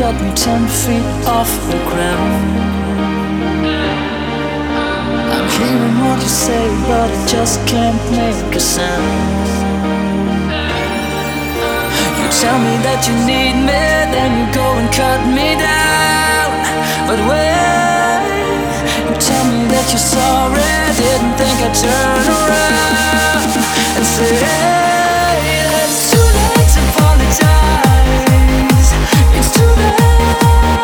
got me 10 feet off the ground. I'm hearing what you say, but I just can't make a sound. You tell me that you need me, then you go and cut me down. But wait, you tell me that you're sorry, didn't think I'd turn around and say, hey, it's too late to apologize. It's too late.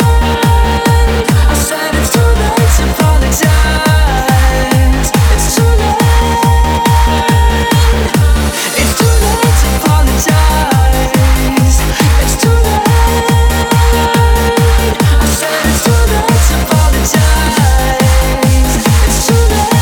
I said it's too late to apologize. It's too late. It's too late to apologize. It's too late. I said it's too late to apologize. It's too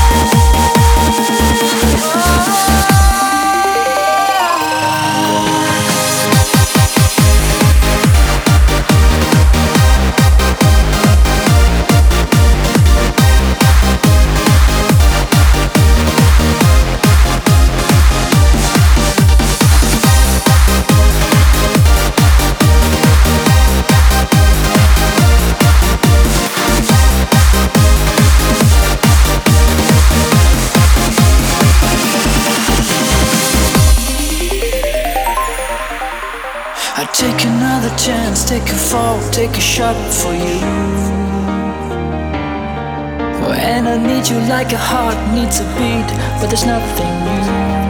take another chance, take a fall, take a shot for you. And I need you like a heart needs a beat, but there's nothing new.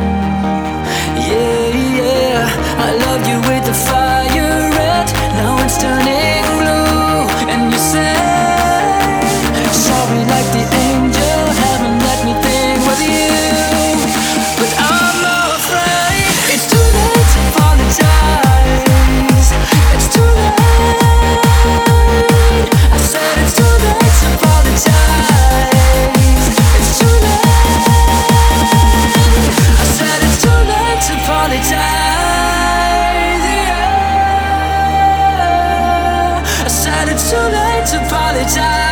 Yeah, yeah, I loved you with the fire red, now it's turning blue. And you say, sorry like the angel, haven't let me think with you. But I'm not afraid, it's too late to apologize. It's too late. I said it's too late to apologize. It's too late. I said it's too late to apologize. Yeah. I said it's too late to apologize.